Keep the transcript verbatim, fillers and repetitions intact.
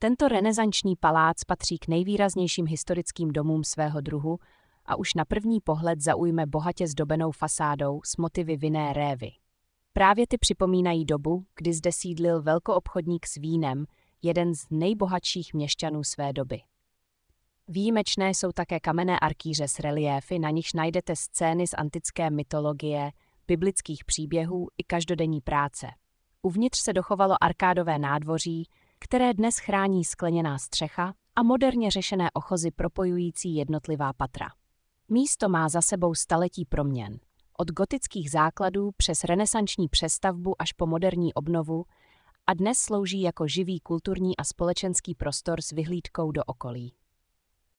Tento renesanční palác patří k nejvýraznějším historickým domům svého druhu a už na první pohled zaujme bohatě zdobenou fasádou s motivy vinné révy. Právě ty připomínají dobu, kdy zde sídlil velkoobchodník s vínem, jeden z nejbohatších měšťanů své doby. Výjimečné jsou také kamenné arkýře s reliéfy, na nichž najdete scény z antické mytologie, biblických příběhů i každodenní práce. Uvnitř se dochovalo arkádové nádvoří, které dnes chrání skleněná střecha a moderně řešené ochozy propojující jednotlivá patra. Místo má za sebou staletí proměn. Od gotických základů přes renesanční přestavbu až po moderní obnovu a dnes slouží jako živý kulturní a společenský prostor s vyhlídkou do okolí.